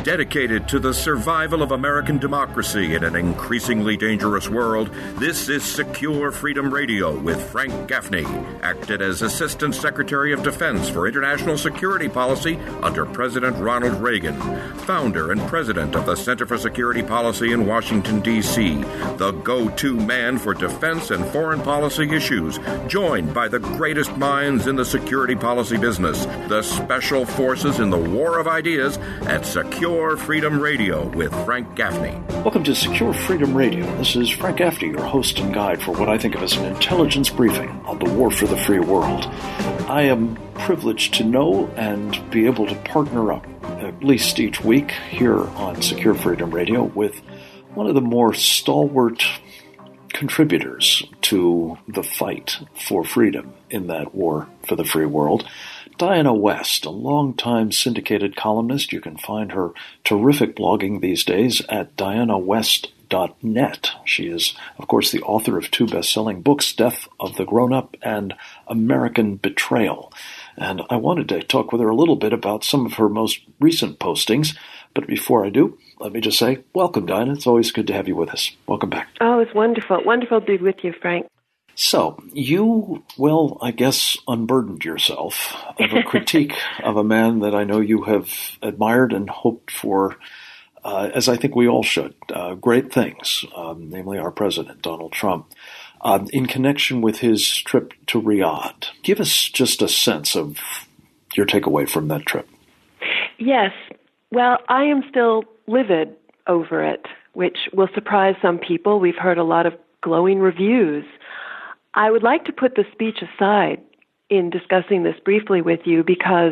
Dedicated to the survival of American democracy in an increasingly dangerous world, this is Secure Freedom Radio with Frank Gaffney, acted as Assistant Secretary of Defense for International Security Policy under President Ronald Reagan, founder and president of the Center for Security Policy in Washington, D.C., the go-to man for defense and foreign policy issues, joined by the greatest minds in the security policy business, the special forces in the war of ideas at Secure Freedom Radio with Frank Gaffney. Welcome to Secure Freedom Radio. This is Frank Gaffney, your host and guide for what I think of as an intelligence briefing on the war for the free world. I am privileged to know and be able to partner up, at least each week, here on Secure Freedom Radio with one of the more stalwart contributors to the fight for freedom in that war for the free world, Diana West, a longtime syndicated columnist. You can find her terrific blogging these days at dianawest.net. She is, of course, the author of two best-selling books, Death of the Grown-Up and American Betrayal. And I wanted to talk with her a little bit about some of her most recent postings. But before I do, let me just say, welcome, Diana. It's always good to have you with us. Welcome back. Oh, it's wonderful. Wonderful to be with you, Frank. So, you, well, I guess, unburdened yourself of a critique of a man that I know you have admired and hoped for, as I think we all should, great things, namely our president, Donald Trump, in connection with his trip to Riyadh. Give us just a sense of your takeaway from that trip. Yes. Well, I am still livid over it, which will surprise some people. We've heard a lot of glowing reviews. I would like to put the speech aside in discussing this briefly with you because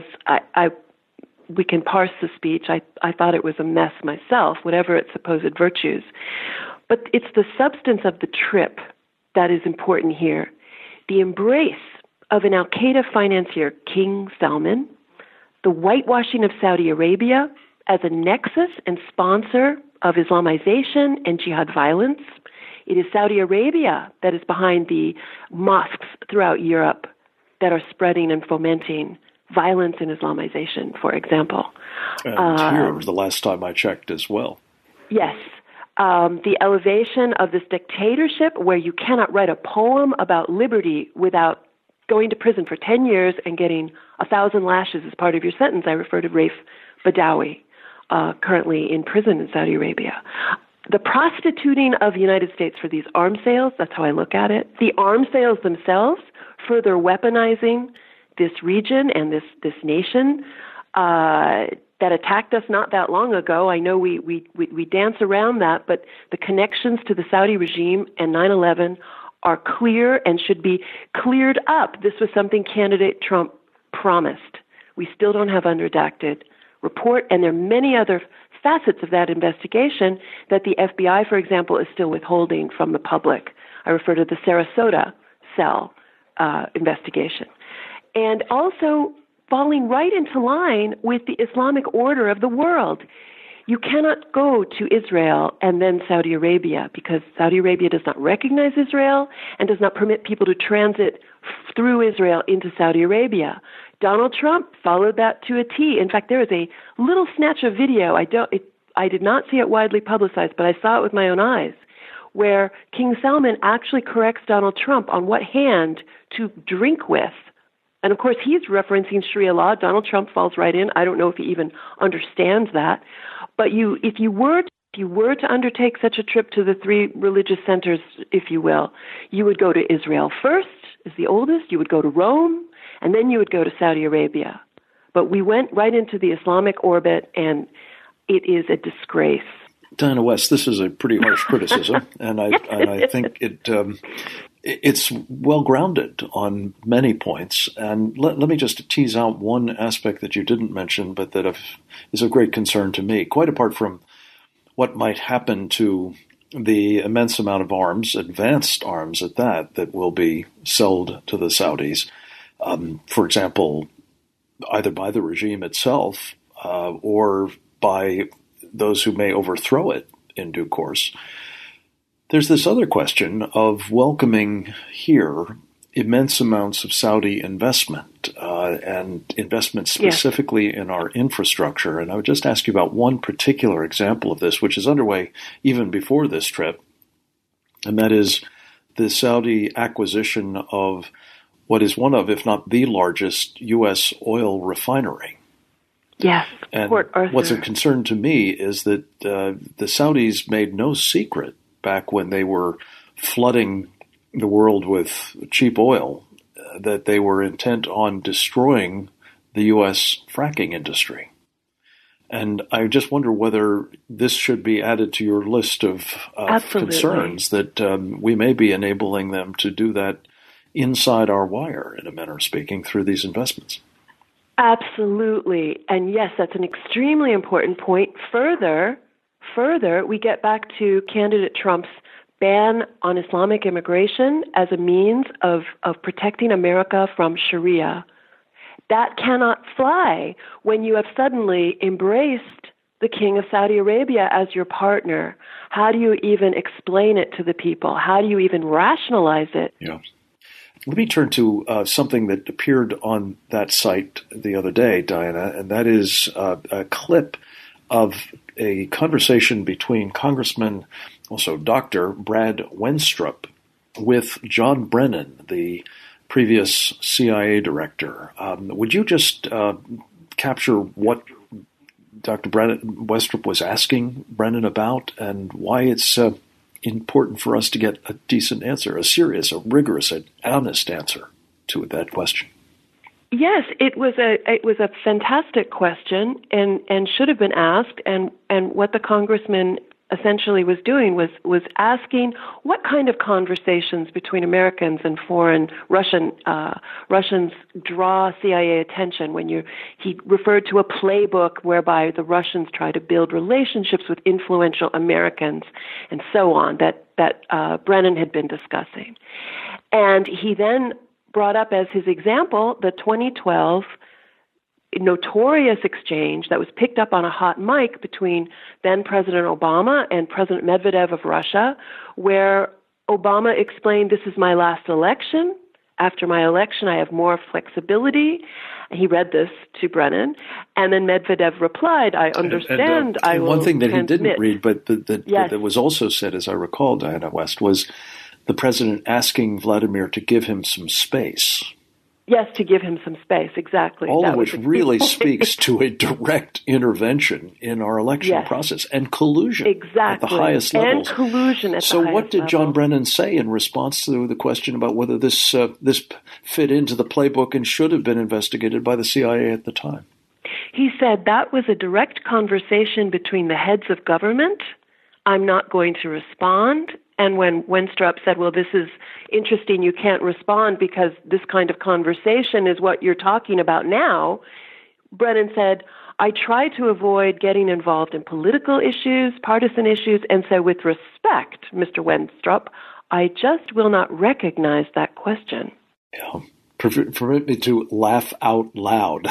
we can parse the speech. I thought it was a mess myself, whatever its supposed virtues. But it's the substance of the trip that is important here. The embrace of an al-Qaeda financier, King Salman, the whitewashing of Saudi Arabia as a nexus and sponsor of Islamization and jihad violence. It is Saudi Arabia that is behind the mosques throughout Europe that are spreading and fomenting violence and Islamization, for example. And here, the last time I checked as well. Yes. The elevation of this dictatorship where you cannot write a poem about liberty without going to prison for 10 years and getting 1,000 lashes as part of your sentence. I refer to Raif Badawi, currently in prison in Saudi Arabia. The prostituting of the United States for these arms sales, that's how I look at it. The arms sales themselves further weaponizing this region and this nation that attacked us not that long ago. I know we dance around that, but the connections to the Saudi regime and 9/11 are clear and should be cleared up. This was something candidate Trump promised. We still don't have unredacted report, and there are many other facets of that investigation that the FBI, for example, is still withholding from the public. I refer to the Sarasota cell investigation. And also falling right into line with the Islamic order of the world. You cannot go to Israel and then Saudi Arabia because Saudi Arabia does not recognize Israel and does not permit people to transit through Israel into Saudi Arabia. Donald Trump followed that to a T. In fact, there is a little snatch of video. I did not see it widely publicized, but I saw it with my own eyes, where King Salman actually corrects Donald Trump on what hand to drink with. And of course, he's referencing Sharia law. Donald Trump falls right in. I don't know if he even understands that. But if you were to undertake such a trip to the three religious centers, if you will, you would go to Israel first, as the oldest. You would go to Rome, and then you would go to Saudi Arabia. But we went right into the Islamic orbit, and it is a disgrace. Diana West, this is a pretty harsh criticism, and I think it's well-grounded on many points. And let me just tease out one aspect that you didn't mention, but that is of great concern to me, quite apart from what might happen to the immense amount of arms, advanced arms at that will be sold to the Saudis. For example, either by the regime itself or by those who may overthrow it in due course. There's this other question of welcoming here immense amounts of Saudi investment and investment specifically in our infrastructure. And I would just ask you about one particular example of this, which is underway even before this trip, and that is the Saudi acquisition of what is one of, if not the largest, U.S. oil refinery. Yes, and Port Arthur. What's a concern to me is that the Saudis made no secret back when they were flooding the world with cheap oil that they were intent on destroying the U.S. fracking industry. And I just wonder whether this should be added to your list of concerns that we may be enabling them to do that inside our wire, in a manner of speaking, through these investments. Absolutely. And yes, that's an extremely important point. Further, we get back to candidate Trump's ban on Islamic immigration as a means of protecting America from Sharia. That cannot fly when you have suddenly embraced the King of Saudi Arabia as your partner. How do you even explain it to the people? How do you even rationalize it? Yeah. Let me turn to something that appeared on that site the other day, Diana, and that is a clip of a conversation between Congressman, also Dr. Brad Wenstrup, with John Brennan, the previous CIA director. Would you just capture what Dr. Wenstrup was asking Brennan about and why it's important for us to get a decent answer, a serious, a rigorous, an honest answer to that question? Yes, it was a fantastic question and should have been asked. And what the congressman essentially was doing was asking what kind of conversations between Americans and foreign Russians draw CIA attention. He referred to a playbook whereby the Russians try to build relationships with influential Americans and so on that Brennan had been discussing. And he then brought up as his example the 2012 notorious exchange that was picked up on a hot mic between then President Obama and President Medvedev of Russia, where Obama explained, "This is my last election. After my election, I have more flexibility." He read this to Brennan, and then Medvedev replied, "I understand. I will." One thing that transmit. he didn't read, but that was also said, as I recall, Diana West, was the president asking Vladimir to give him some space. Yes, to give him some space, exactly. All of which really speaks to a direct intervention in our election process and collusion at the highest levels. And collusion at the highest level. So what did John Brennan say in response to the question about whether this fit into the playbook and should have been investigated by the CIA at the time? He said that was a direct conversation between the heads of government. I'm not going to respond. And when Wenstrup said, "Well, this is interesting, you can't respond because this kind of conversation is what you're talking about now," Brennan said, "I try to avoid getting involved in political issues, partisan issues, and so with respect, Mr. Wenstrup, I just will not recognize that question." Yeah. Permit me to laugh out loud.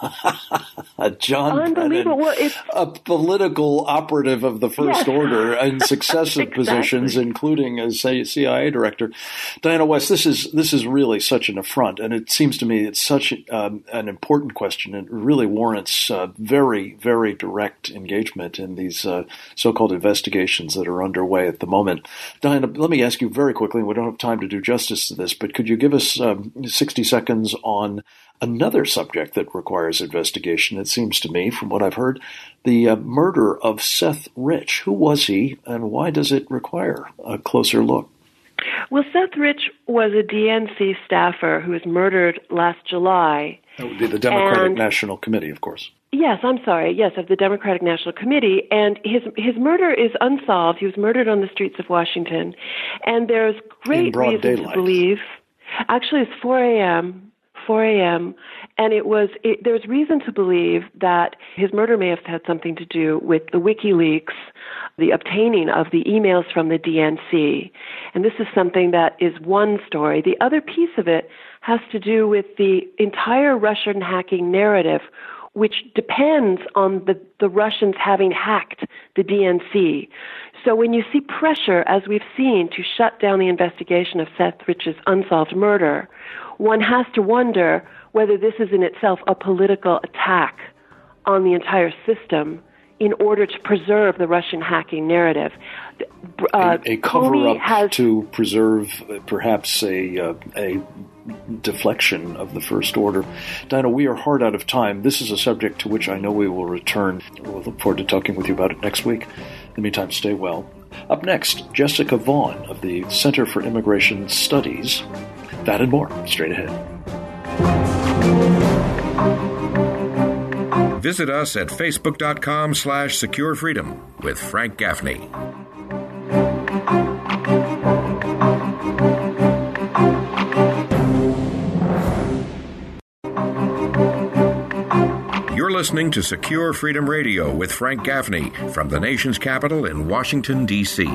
John Brennan, a political operative of the first order in successive positions, including as CIA director. Diana West, this is really such an affront, and it seems to me it's such an important question. It really warrants very, very direct engagement in these so-called investigations that are underway at the moment. Diana, let me ask you very quickly, we don't have time to do justice to this, but could you give us 60 seconds on another subject that requires investigation, it seems to me, from what I've heard, the murder of Seth Rich. Who was he, and why does it require a closer look? Well, Seth Rich was a DNC staffer who was murdered last July. That would be the Democratic National Committee, of course. Yes, I'm sorry. Yes, of the Democratic National Committee. And his murder is unsolved. He was murdered on the streets of Washington. And there's great reason to believe. Actually, it's 4 a.m., and there's reason to believe that his murder may have had something to do with the WikiLeaks, the obtaining of the emails from the DNC. And this is something that is one story. The other piece of it has to do with the entire Russian hacking narrative, which depends on the Russians having hacked the DNC. So when you see pressure, as we've seen, to shut down the investigation of Seth Rich's unsolved murder, one has to wonder whether this is in itself a political attack on the entire system in order to preserve the Russian hacking narrative. A cover-up to preserve perhaps a deflection of the First Order. Dinah, we are hard out of time. This is a subject to which I know we will return. We'll look forward to talking with you about it next week. In the meantime, stay well. Up next, Jessica Vaughn of the Center for Immigration Studies. That and more, straight ahead. Visit us at facebook.com/securefreedom with Frank Gaffney. You're listening to Secure Freedom Radio with Frank Gaffney from the nation's capital in Washington, D.C.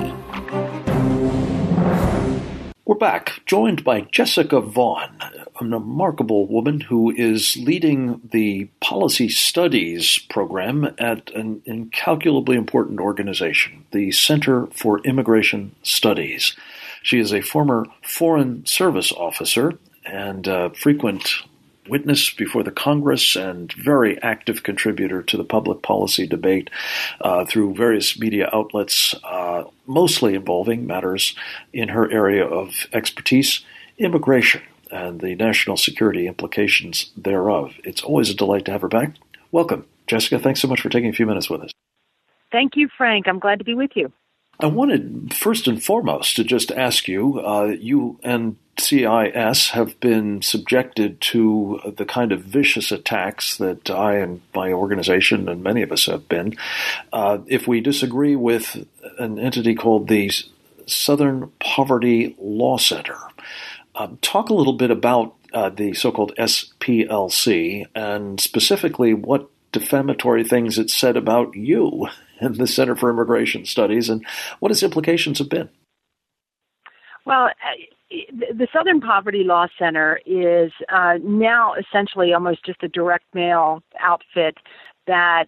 We're back, joined by Jessica Vaughn, a remarkable woman who is leading the policy studies program at an incalculably important organization, the Center for Immigration Studies. She is a former Foreign Service officer and a frequent witness before the Congress and very active contributor to the public policy debate through various media outlets, mostly involving matters in her area of expertise, immigration, and the national security implications thereof. It's always a delight to have her back. Welcome, Jessica. Thanks so much for taking a few minutes with us. Thank you, Frank. I'm glad to be with you. I wanted, first and foremost, to just ask you, you and CIS have been subjected to the kind of vicious attacks that I and my organization and many of us have been. If we disagree with an entity called the Southern Poverty Law Center, talk a little bit about the so-called SPLC and specifically what defamatory things it said about you and the Center for Immigration Studies and what its implications have been. Well, the Southern Poverty Law Center is now essentially almost just a direct mail outfit that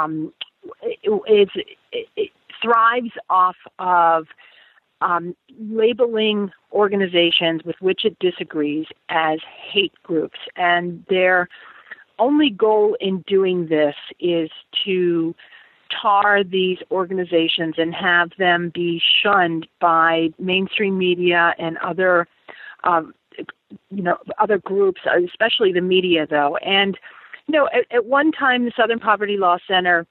it thrives off of labeling organizations with which it disagrees as hate groups. And their only goal in doing this is to tar these organizations and have them be shunned by mainstream media and other groups, especially the media, though. And, at one time, the Southern Poverty Law Center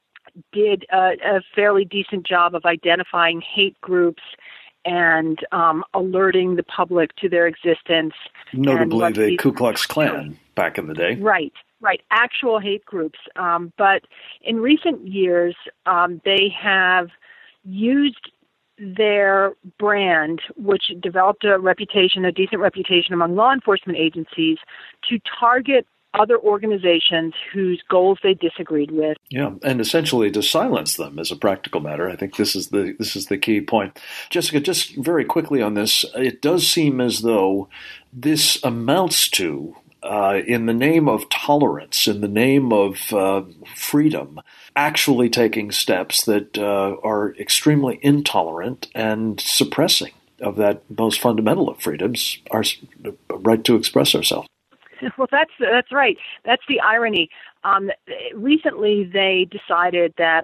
did a fairly decent job of identifying hate groups and alerting the public to their existence. Notably the Ku Klux Klan back in the day. Right. Actual hate groups. But in recent years, they have used their brand, which developed a decent reputation among law enforcement agencies, to target other organizations whose goals they disagreed with. Yeah, and essentially to silence them as a practical matter. I think this is the key point. Jessica, just very quickly on this, it does seem as though this amounts to, in the name of tolerance, in the name of freedom, actually taking steps that are extremely intolerant and suppressing of that most fundamental of freedoms, our right to express ourselves. Well, that's right. That's the irony. Recently, they decided that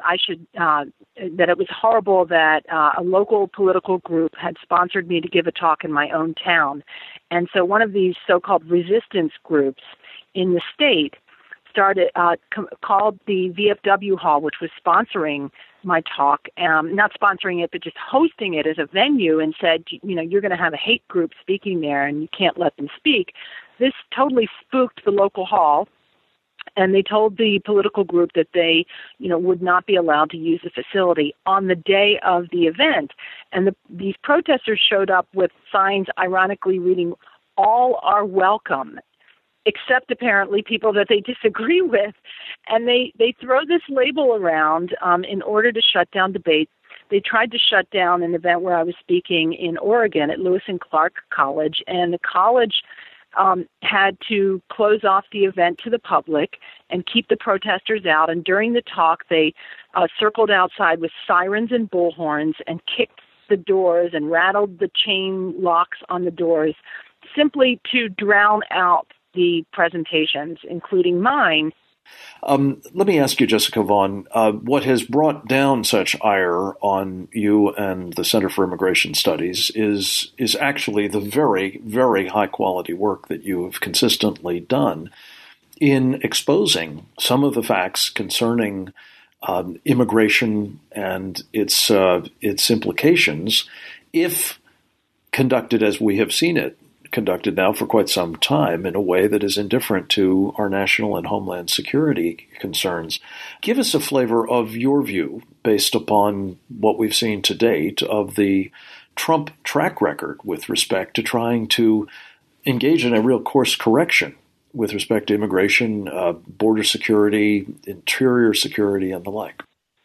that it was horrible that a local political group had sponsored me to give a talk in my own town, and so one of these so-called resistance groups in the state started called the VFW Hall, which was sponsoring my talk, not sponsoring it, but just hosting it as a venue, and said, you're going to have a hate group speaking there, and you can't let them speak. This totally spooked the local hall, and they told the political group that they, would not be allowed to use the facility on the day of the event. And these protesters showed up with signs ironically reading, "All are welcome," except apparently people that they disagree with. And they throw this label around in order to shut down debate. They tried to shut down an event where I was speaking in Oregon at Lewis and Clark College, and the college had to close off the event to the public and keep the protesters out. And during the talk, they circled outside with sirens and bullhorns and kicked the doors and rattled the chain locks on the doors simply to drown out the presentations, including mine. Let me ask you, Jessica Vaughn, what has brought down such ire on you and the Center for Immigration Studies is actually the very, very high-quality work that you have consistently done in exposing some of the facts concerning immigration and its implications, if conducted as we have seen it conducted now for quite some time in a way that is indifferent to our national and homeland security concerns. Give us a flavor of your view, based upon what we've seen to date, of the Trump track record with respect to trying to engage in a real course correction with respect to immigration, border security, interior security, and the like.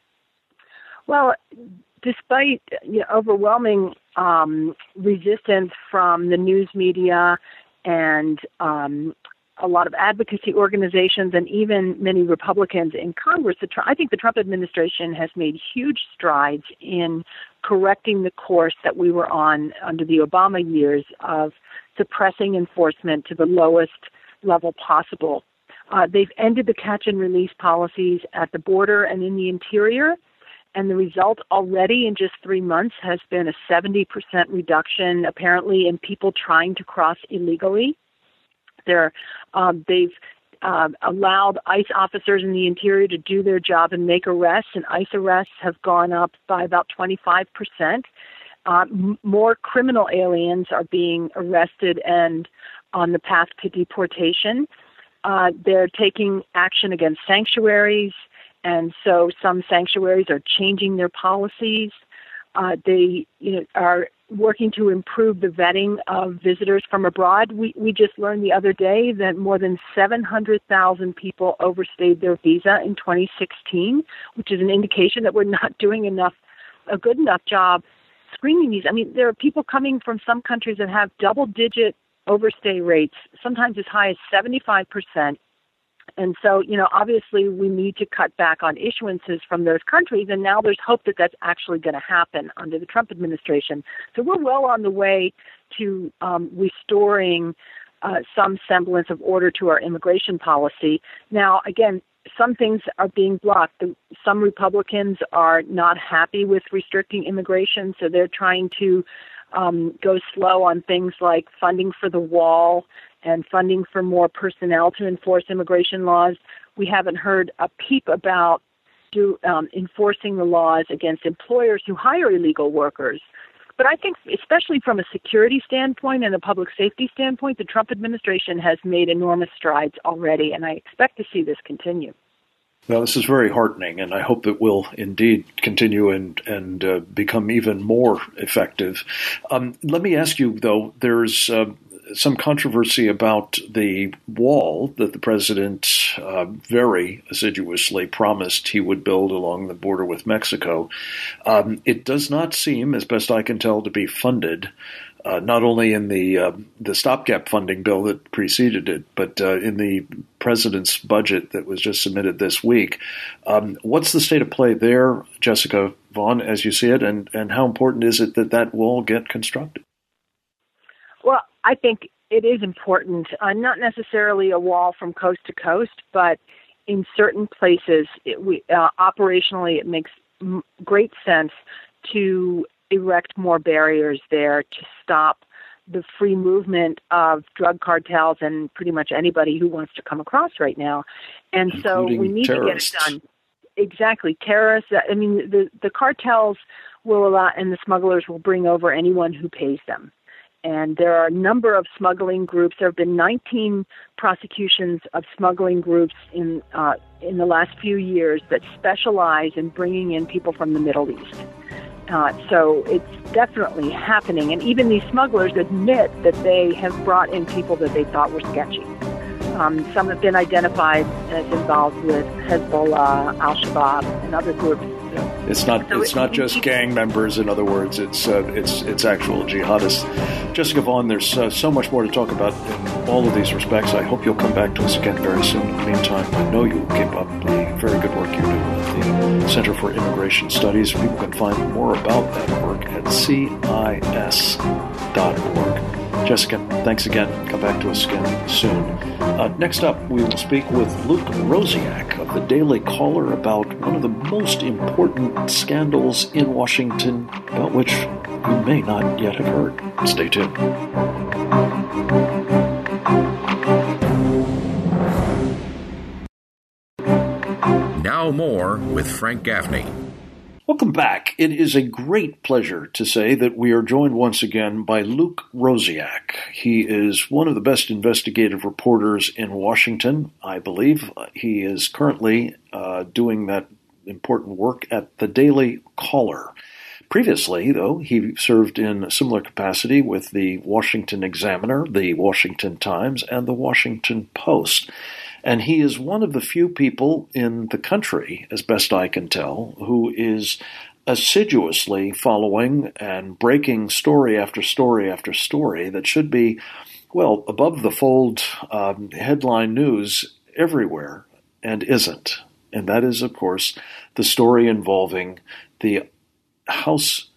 Well, despite overwhelming resistance from the news media and a lot of advocacy organizations and even many Republicans in Congress, I think the Trump administration has made huge strides in correcting the course that we were on under the Obama years of suppressing enforcement to the lowest level possible. They've ended the catch and release policies at the border and in the interior. And the result already in just 3 months has been a 70% reduction, apparently, in people trying to cross illegally. They've allowed ICE officers in the interior to do their job and make arrests, and ICE arrests have gone up by about 25%. More criminal aliens are being arrested and on the path to deportation. They're taking action against sanctuaries. And so some sanctuaries are changing their policies. They are working to improve the vetting of visitors from abroad. We just learned the other day that more than 700,000 people overstayed their visa in 2016, which is an indication that we're not doing a good enough job screening these. I mean, there are people coming from some countries that have double-digit overstay rates, sometimes as high as 75%. And so, obviously we need to cut back on issuances from those countries, and now there's hope that that's actually going to happen under the Trump administration. So we're well on the way to restoring some semblance of order to our immigration policy. Now, again, some things are being blocked. Some Republicans are not happy with restricting immigration, so they're trying to go slow on things like funding for the wall and funding for more personnel to enforce immigration laws. We haven't heard a peep about enforcing the laws against employers who hire illegal workers. But I think, especially from a security standpoint and a public safety standpoint, the Trump administration has made enormous strides already, and I expect to see this continue. Well, this is very heartening, and I hope it will indeed continue and become even more effective. Let me ask you, though, there's some controversy about the wall that the president very assiduously promised he would build along the border with Mexico. It does not seem, as best I can tell, to be funded. Not only in the stopgap funding bill that preceded it, but in the president's budget that was just submitted this week. What's the state of play there, Jessica Vaughn, as you see it, and how important is it that wall get constructed? Well, I think it is important, not necessarily a wall from coast to coast, but in certain places, operationally, it makes great sense to erect more barriers there to stop the free movement of drug cartels and pretty much anybody who wants to come across right now. And so we need terrorists. to get it done. Exactly. Terrorists. I mean, the cartels will allow, and the smugglers will bring over anyone who pays them. And there are a number of smuggling groups. There have been 19 prosecutions of smuggling groups in the last few years that specialize in bringing in people from the Middle East. So it's definitely happening. And even these smugglers admit that they have brought in people that they thought were sketchy. Some have been identified as involved with Hezbollah, Al-Shabaab, and other groups It's not just gang members. In other words, it's actual jihadists. Jessica Vaughn, there's so much more to talk about in all of these respects. I hope you'll come back to us again very soon. In the meantime, I know you'll keep up the very good work you do at the Center for Immigration Studies. People can find more about that work at CIS.org. Jessica, thanks again. Come back to us again soon. Next up, we will speak with Luke Rosiak of the Daily Caller about one of the most important scandals in Washington, about which you may not yet have heard. Stay tuned. Now more with Frank Gaffney. Welcome back. It is a great pleasure to say that we are joined once again by Luke Rosiak. He is one of the best investigative reporters in Washington, I believe. He is currently doing that important work at the Daily Caller. Previously, though, he served in a similar capacity with the Washington Examiner, the Washington Times, and the Washington Post. And he is one of the few people in the country, as best I can tell, who is assiduously following and breaking story after story after story that should be, well, above the fold headline news everywhere and isn't. And that is, of course, the story involving the House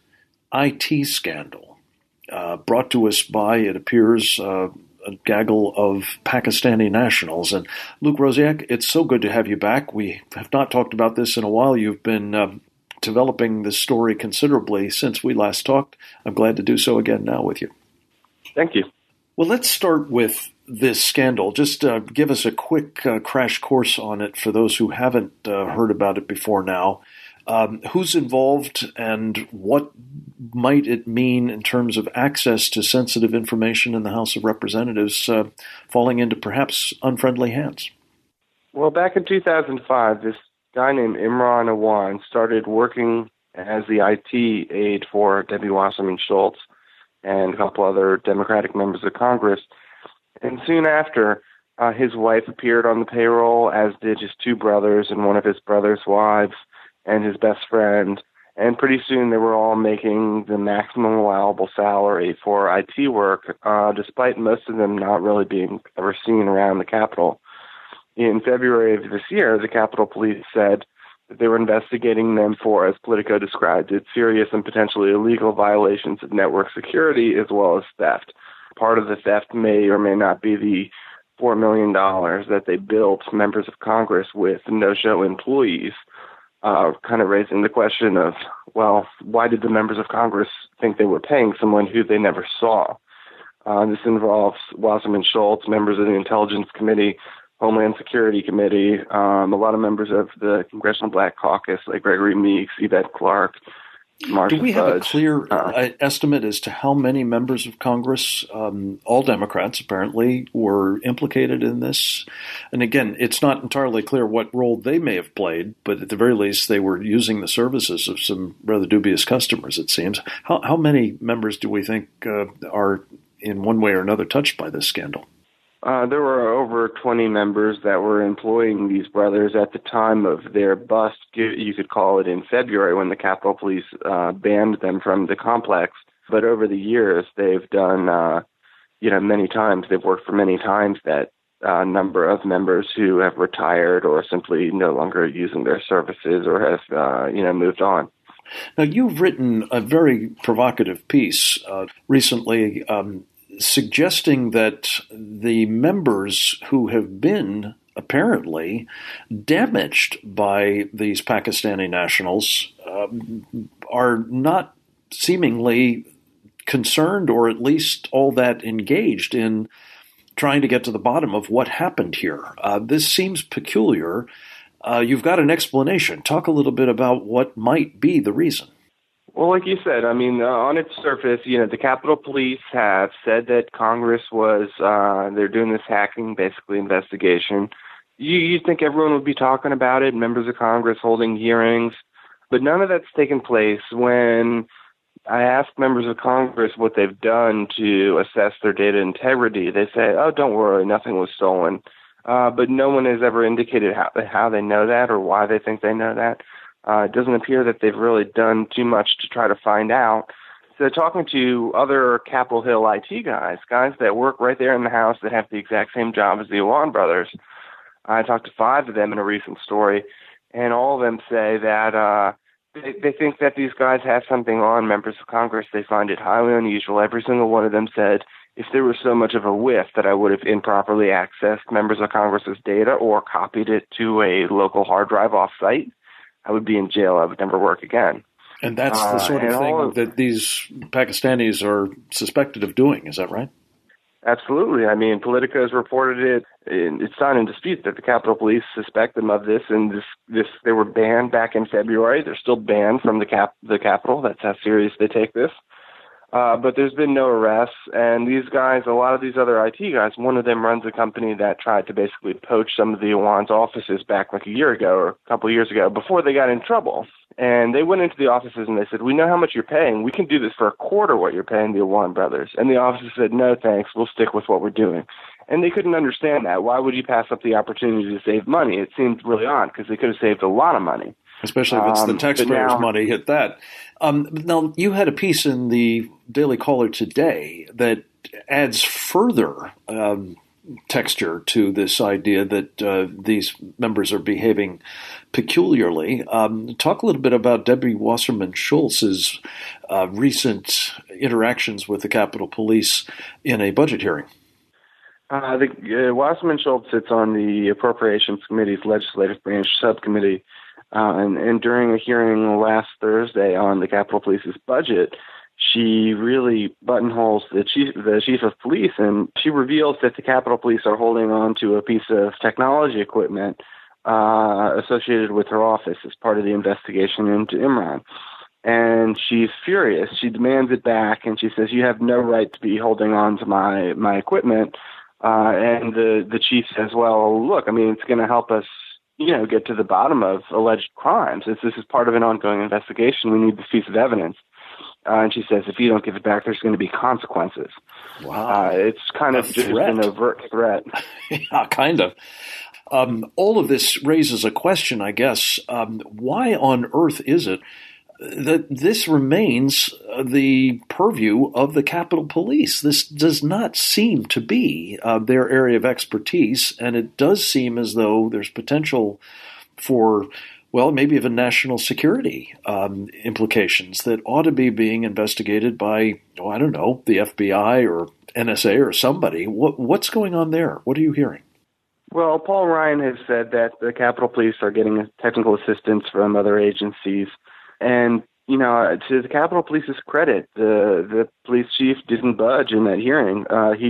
IT scandal, brought to us by, it appears, a gaggle of Pakistani nationals. And Luke Rosiak, it's so good to have you back. We have not talked about this in a while. You've been developing this story considerably since we last talked. I'm glad to do so again now with you. Thank you. Well, let's start with this scandal. Just give us a quick crash course on it for those who haven't heard about it before now. Who's involved and what might it mean in terms of access to sensitive information in the House of Representatives falling into perhaps unfriendly hands? Well, back in 2005, this guy named Imran Awan started working as the IT aide for Debbie Wasserman Schultz and a couple other Democratic members of Congress. And soon after, his wife appeared on the payroll, as did his two brothers and one of his brother's wives and his best friend. And pretty soon they were all making the maximum allowable salary for IT work, despite most of them not really being ever seen around the Capitol. In February of this year, the Capitol Police said that they were investigating them for, as Politico described it, serious and potentially illegal violations of network security as well as theft. Part of the theft may or may not be the $4 million that they billed members of Congress with no-show employees. Kind of raising the question of, well, why did the members of Congress think they were paying someone who they never saw? This involves Wasserman Schultz, members of the Intelligence Committee, Homeland Security Committee, a lot of members of the Congressional Black Caucus, like Gregory Meeks, Yvette Clarke, Marsha Do we have Fudge. a clear estimate as to how many members of Congress, all Democrats apparently, were implicated in this? And again, it's not entirely clear what role they may have played, but at the very least, they were using the services of some rather dubious customers, it seems. How many members do we think are in one way or another touched by this scandal? There were over 20 members that were employing these brothers at the time of their bust, you could call it, in February when the Capitol Police banned them from the complex. But over the years, they've done, many times, they've worked for many times that number of members who have retired or simply no longer using their services or have, moved on. Now, you've written a very provocative piece recently suggesting that the members who have been apparently damaged by these Pakistani nationals are not seemingly concerned or at least all that engaged in trying to get to the bottom of what happened here. This seems peculiar. You've got an explanation. Talk a little bit about what might be the reason. Well, like you said, on its surface, the Capitol Police have said that Congress was, they're doing this hacking, basically, investigation. You'd think everyone would be talking about it, members of Congress holding hearings, but none of that's taken place. When I ask members of Congress what they've done to assess their data integrity, they say, oh, don't worry, nothing was stolen. But no one has ever indicated how they know that or why they think they know that. It doesn't appear that they've really done too much to try to find out. So talking to other Capitol Hill IT guys that work right there in the house that have the exact same job as the Awan brothers, I talked to 5 of them in a recent story, and all of them say that they think that these guys have something on members of Congress. They find it highly unusual. Every single one of them said, if there was so much of a whiff that I would have improperly accessed members of Congress's data or copied it to a local hard drive off-site, I would be in jail. I would never work again. And that's the sort of thing that these Pakistanis are suspected of doing. Is that right? Absolutely. I mean, Politico has reported it. It's not in dispute that the Capitol Police suspect them of this. And they were banned back in February. They're still banned from the Capitol. That's how serious they take this. But there's been no arrests. And these guys, a lot of these other IT guys, one of them runs a company that tried to basically poach some of the Awan's offices back like a year ago or a couple of years ago before they got in trouble. And they went into the offices and they said, we know how much you're paying. We can do this for a quarter what you're paying the Awan brothers. And the officers said, no, thanks. We'll stick with what we're doing. And they couldn't understand that. Why would you pass up the opportunity to save money? It seemed really odd because they could have saved a lot of money. Especially if it's the taxpayers' money hit that. Now, you had a piece in the Daily Caller today that adds further texture to this idea that these members are behaving peculiarly. Talk a little bit about Debbie Wasserman Schultz's recent interactions with the Capitol Police in a budget hearing. Wasserman Schultz sits on the Appropriations Committee's Legislative Branch Subcommittee, and during a hearing last Thursday on the Capitol Police's budget, she really buttonholes the chief of police, and she reveals that the Capitol Police are holding on to a piece of technology equipment associated with her office as part of the investigation into Imran. And she's furious. She demands it back, and she says, you have no right to be holding on to my equipment. And the chief says, well, look, I mean, it's going to help us, get to the bottom of alleged crimes. This is part of an ongoing investigation. We need this piece of evidence. And she says, if you don't give it back, there's going to be consequences. Wow. It's kind of just an overt threat. Yeah, kind of. All of this raises a question, I guess. Why on earth is it that this remains the purview of the Capitol Police? This does not seem to be their area of expertise, and it does seem as though there's potential for, well, maybe even national security implications that ought to be being investigated by, the FBI or NSA or somebody. What's going on there? What are you hearing? Well, Paul Ryan has said that the Capitol Police are getting technical assistance from other agencies. And, to the Capitol Police's credit, the police chief didn't budge in that hearing.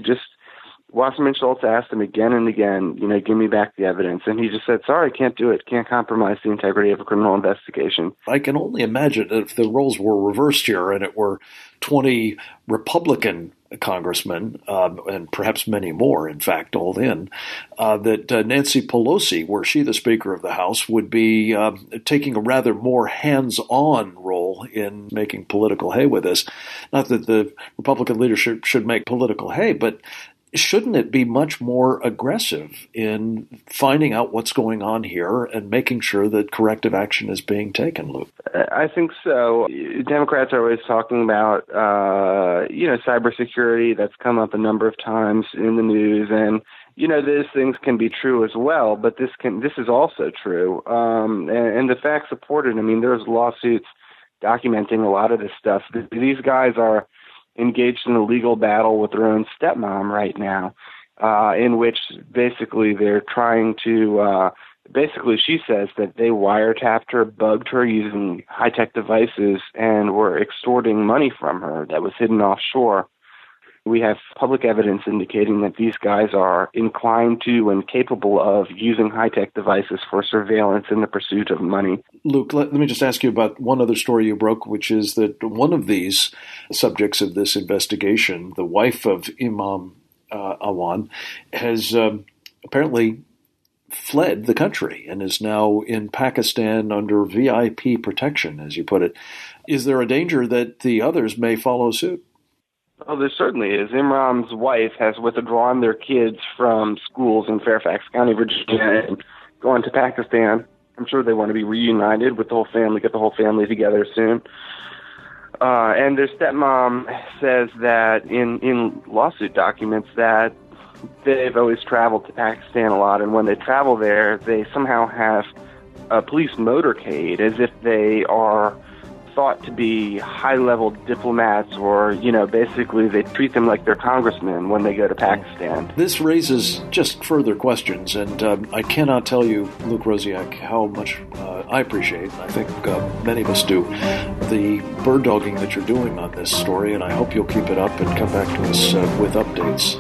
Wasserman Schultz asked him again and again, give me back the evidence. And he just said, sorry, can't do it. Can't compromise the integrity of a criminal investigation. I can only imagine if the roles were reversed here and it were 20 Republican congressmen, and perhaps many more, in fact, all in, that Nancy Pelosi, were she the Speaker of the House, would be taking a rather more hands-on role in making political hay with this. Not that the Republican leadership should make political hay, but shouldn't it be much more aggressive in finding out what's going on here and making sure that corrective action is being taken, Luke? I think so. Democrats are always talking about, cybersecurity. That's come up a number of times in the news. And, these things can be true as well, but this is also true. And the facts support it. I mean, there's lawsuits documenting a lot of this stuff. These guys are engaged in a legal battle with their own stepmom right now, in which basically they're trying to, she says that they wiretapped her, bugged her using high-tech devices, and were extorting money from her that was hidden offshore. We have public evidence indicating that these guys are inclined to and capable of using high-tech devices for surveillance in the pursuit of money. Luke, let me just ask you about one other story you broke, which is that one of these subjects of this investigation, the wife of Imam Awan, has apparently fled the country and is now in Pakistan under VIP protection, as you put it. Is there a danger that the others may follow suit? Oh, there certainly is. Imran's wife has withdrawn their kids from schools in Fairfax County, Virginia, and gone to Pakistan. I'm sure they want to be reunited with the whole family, get the whole family together soon. And their stepmom says that in lawsuit documents that they've always traveled to Pakistan a lot, and when they travel there, they somehow have a police motorcade as if they are thought to be high-level diplomats, or, basically they treat them like they're congressmen when they go to Pakistan. This raises just further questions, and I cannot tell you, Luke Rosiak, how much I appreciate, I think many of us do, the bird dogging that you're doing on this story, and I hope you'll keep it up and come back to us with updates.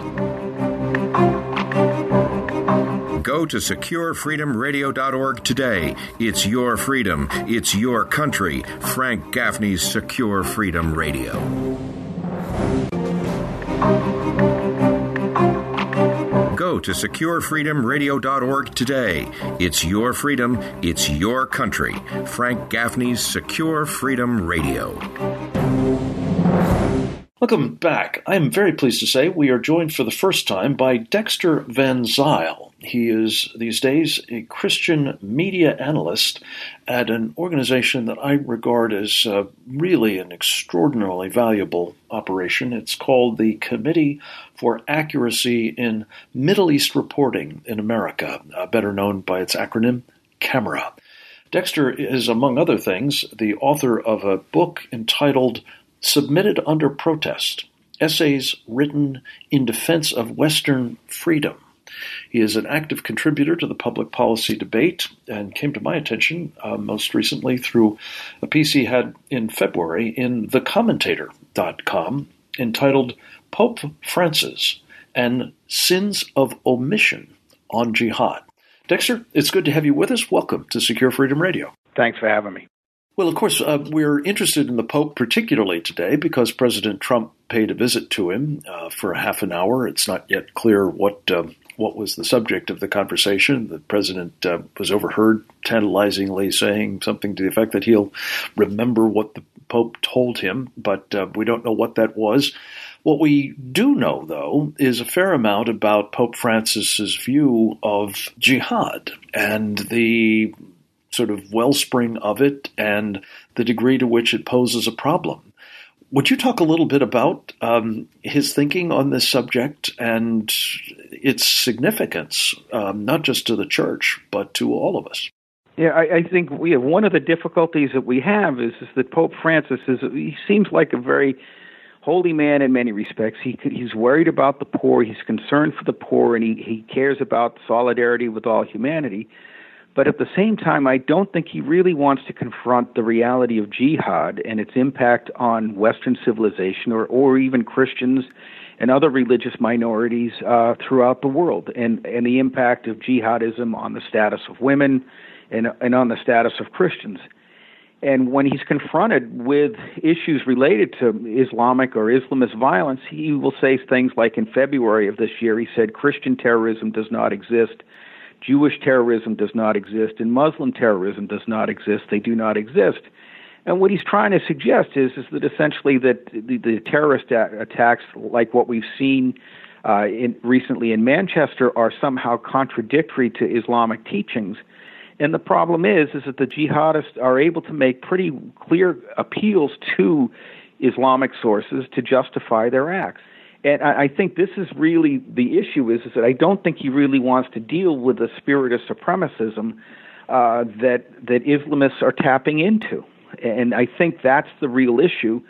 Go to SecureFreedomRadio.org today. It's your freedom. It's your country. Frank Gaffney's Secure Freedom Radio. Go to SecureFreedomRadio.org today. It's your freedom. It's your country. Frank Gaffney's Secure Freedom Radio. Welcome back. I am very pleased to say we are joined for the first time by Dexter Van Zyl. He is, these days, a Christian media analyst at an organization that I regard as really an extraordinarily valuable operation. It's called the Committee for Accuracy in Middle East Reporting in America, better known by its acronym, CAMERA. Dexter is, among other things, the author of a book entitled Submitted Under Protest, Essays Written in Defense of Western Freedom. He is an active contributor to the public policy debate and came to my attention most recently through a piece he had in February in thecommentator.com entitled Pope Francis and Sins of Omission on Jihad. Dexter, it's good to have you with us. Welcome to Secure Freedom Radio. Thanks for having me. Well, of course, we're interested in the Pope particularly today because President Trump paid a visit to him for a half an hour. It's not yet clear what was the subject of the conversation. The president was overheard tantalizingly saying something to the effect that he'll remember what the Pope told him, but we don't know what that was. What we do know, though, is a fair amount about Pope Francis's view of jihad and the sort of wellspring of it and the degree to which it poses a problem. Would you talk a little bit about his thinking on this subject and its significance, not just to the church, but to all of us? Yeah, I think one of the difficulties that we have is that Pope Francis he seems like a very holy man in many respects. He's worried about the poor, he's concerned for the poor, and he cares about solidarity with all humanity. But at the same time, I don't think he really wants to confront the reality of jihad and its impact on Western civilization or even Christians and other religious minorities throughout the world, and the impact of jihadism on the status of women and on the status of Christians. And when he's confronted with issues related to Islamic or Islamist violence, he will say things like in February of this year, he said, Christian terrorism does not exist. Jewish terrorism does not exist, and Muslim terrorism does not exist. They do not exist. And what he's trying to suggest is that essentially that the terrorist attacks, like what we've seen recently in Manchester, are somehow contradictory to Islamic teachings. And the problem is that the jihadists are able to make pretty clear appeals to Islamic sources to justify their acts. And I think this is really the issue is that I don't think he really wants to deal with the spirit of supremacism that Islamists are tapping into. And I think that's the real issue.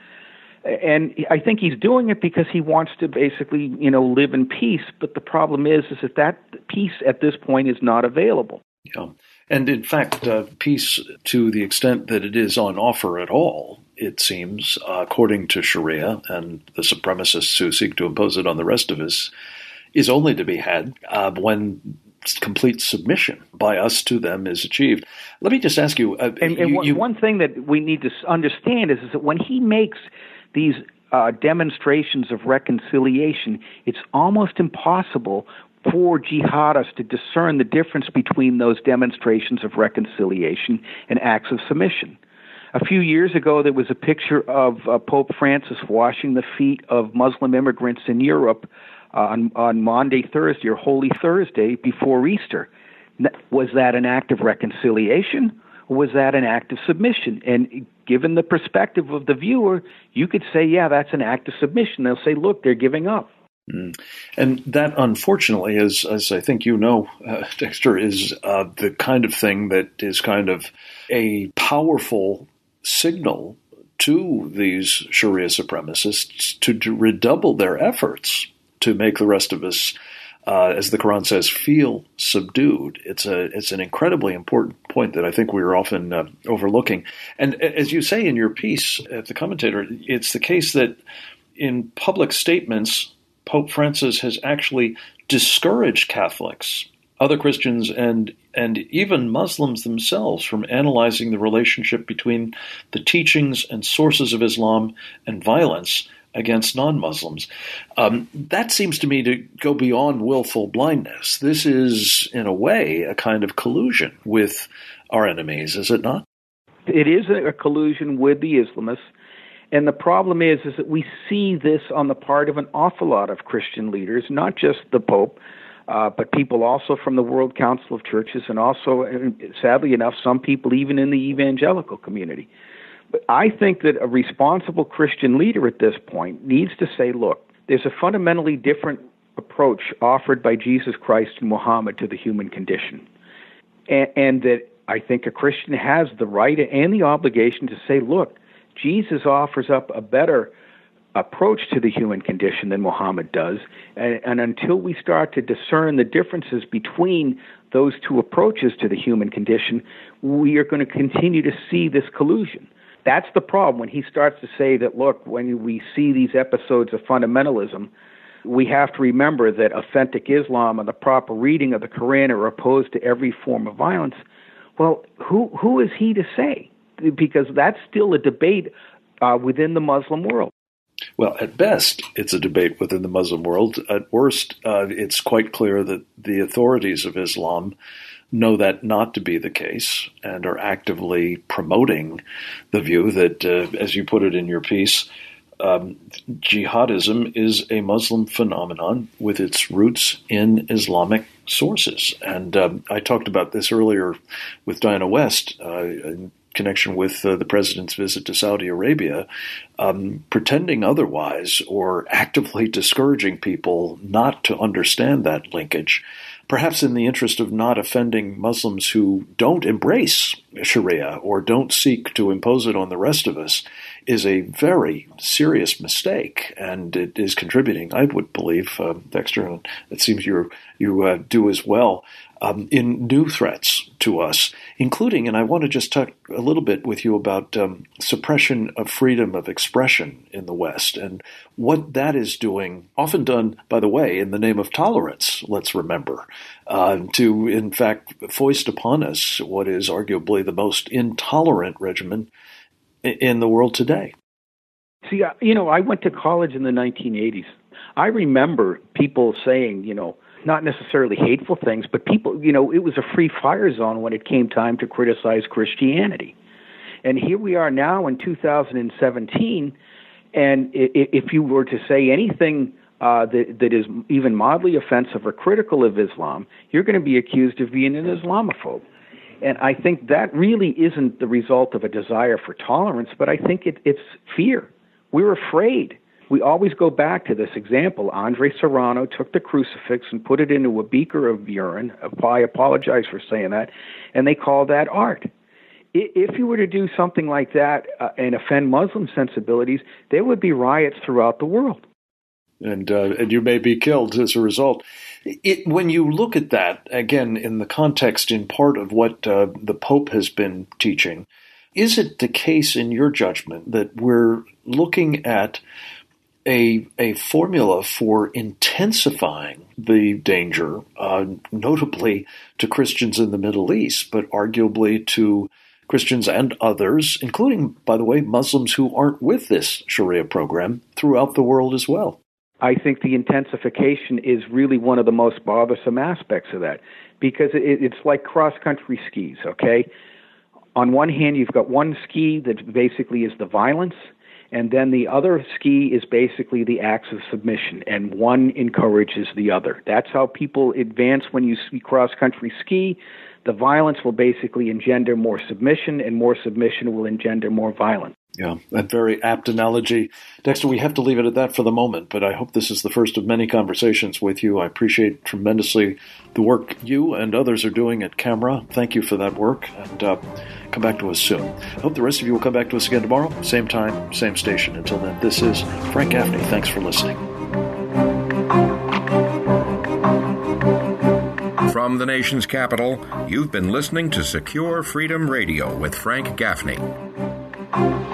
And I think he's doing it because he wants to basically, live in peace. But the problem is that peace at this point is not available. Yeah. And in fact, peace to the extent that it is on offer at all, it seems, according to Sharia and the supremacists who seek to impose it on the rest of us, is only to be had when complete submission by us to them is achieved. Let me just ask you... one thing that we need to understand is that when he makes these demonstrations of reconciliation, it's almost impossible for jihadists to discern the difference between those demonstrations of reconciliation and acts of submission. A few years ago, there was a picture of Pope Francis washing the feet of Muslim immigrants in Europe on Maundy Thursday or Holy Thursday before Easter. Was that an act of reconciliation, or was that an act of submission? And given the perspective of the viewer, you could say, yeah, that's an act of submission. They'll say, look, they're giving up. And that, unfortunately, as I think you know, Dexter, is the kind of thing that is kind of a powerful signal to these Sharia supremacists to redouble their efforts to make the rest of us, as the Quran says, feel subdued. It's an incredibly important point that I think we are often overlooking. And as you say in your piece at The Commentator, it's the case that in public statements, Pope Francis has actually discouraged Catholics, other Christians, and even Muslims themselves from analyzing the relationship between the teachings and sources of Islam and violence against non-Muslims. That seems to me to go beyond willful blindness. This is, in a way, a kind of collusion with our enemies, is it not? It is a collusion with the Islamists. And the problem is that we see this on the part of an awful lot of Christian leaders, not just the Pope, but people also from the World Council of Churches, and also, sadly enough, some people even in the evangelical community. But I think that a responsible Christian leader at this point needs to say, look, there's a fundamentally different approach offered by Jesus Christ and Muhammad to the human condition. And that I think a Christian has the right and the obligation to say, look, Jesus offers up a better approach to the human condition than Muhammad does, and until we start to discern the differences between those two approaches to the human condition, we are going to continue to see this collusion. That's the problem when he starts to say that, look, when we see these episodes of fundamentalism, we have to remember that authentic Islam and the proper reading of the Quran are opposed to every form of violence. Well, who is he to say? Because that's still a debate within the Muslim world. Well, at best, it's a debate within the Muslim world. At worst, it's quite clear that the authorities of Islam know that not to be the case and are actively promoting the view that, as you put it in your piece, jihadism is a Muslim phenomenon with its roots in Islamic sources. And I talked about this earlier with Diana West in connection with the president's visit to Saudi Arabia, pretending otherwise or actively discouraging people not to understand that linkage, perhaps in the interest of not offending Muslims who don't embrace Sharia or don't seek to impose it on the rest of us, is a very serious mistake, and it is contributing, I would believe, Dexter, and it seems you do as well, in new threats to us, including, and I want to just talk a little bit with you about suppression of freedom of expression in the West and what that is doing, often done, by the way, in the name of tolerance, let's remember, to, in fact, foist upon us what is arguably the most intolerant regimen in the world today. See, I went to college in the 1980s. I remember people saying, not necessarily hateful things, but people, it was a free fire zone when it came time to criticize Christianity. And here we are now in 2017, and if you were to say anything that is even mildly offensive or critical of Islam, you're going to be accused of being an Islamophobe. And I think that really isn't the result of a desire for tolerance, but I think it's fear. We're afraid. We always go back to this example. Andre Serrano took the crucifix and put it into a beaker of urine. I apologize for saying that. And they call that art. If you were to do something like that and offend Muslim sensibilities, there would be riots throughout the world. And you may be killed as a result. When you look at that, again, in the context in part of what the Pope has been teaching, is it the case in your judgment that we're looking at a formula for intensifying the danger, notably to Christians in the Middle East, but arguably to Christians and others, including, by the way, Muslims who aren't with this Sharia program throughout the world as well? I think the intensification is really one of the most bothersome aspects of that, because it's like cross-country skis, okay? On one hand, you've got one ski that basically is the violence, And then the other ski is basically the acts of submission, and one encourages the other. That's how people advance when you cross-country ski. The violence will basically engender more submission, and more submission will engender more violence. Yeah, a very apt analogy. Dexter, we have to leave it at that for the moment, but I hope this is the first of many conversations with you. I appreciate tremendously the work you and others are doing at CAMRA. Thank you for that work, and come back to us soon. I hope the rest of you will come back to us again tomorrow, same time, same station. Until then, this is Frank Gaffney. Thanks for listening. From the nation's capital, you've been listening to Secure Freedom Radio with Frank Gaffney.